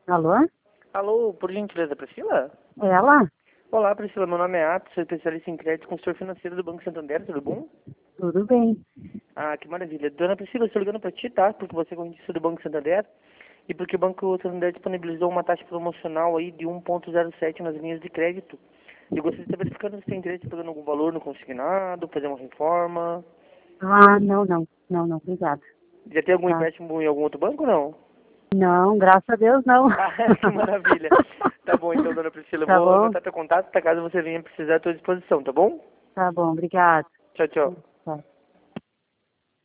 Alô? Alô, por gentileza, Priscila? Ela? Olá, Priscila, meu nome é Atos, sou especialista em crédito e consultor financeiro do Banco Santander, tudo bom? Tudo bem. Ah, que maravilha. Dona Priscila, eu estou ligando para ti, tá? Porque você é correntista do Banco Santander e porque o Banco Santander disponibilizou uma taxa promocional aí de 1,07 nas linhas de crédito. Eu gostaria de estar verificando se tem interesse em pagando algum valor no consignado, fazer uma reforma. Ah, não, não. Não, não, obrigada. Já tem algum Tá. empréstimo em algum outro banco ou não? Não, graças a Deus, não. Ah, que maravilha. Tá bom, então, Dona Priscila, eu Tá vou bom? anotar teu contato, tá? Caso você venha precisar, à tua disposição, tá bom? Tá bom, obrigada. Tchau, tchau. Tá.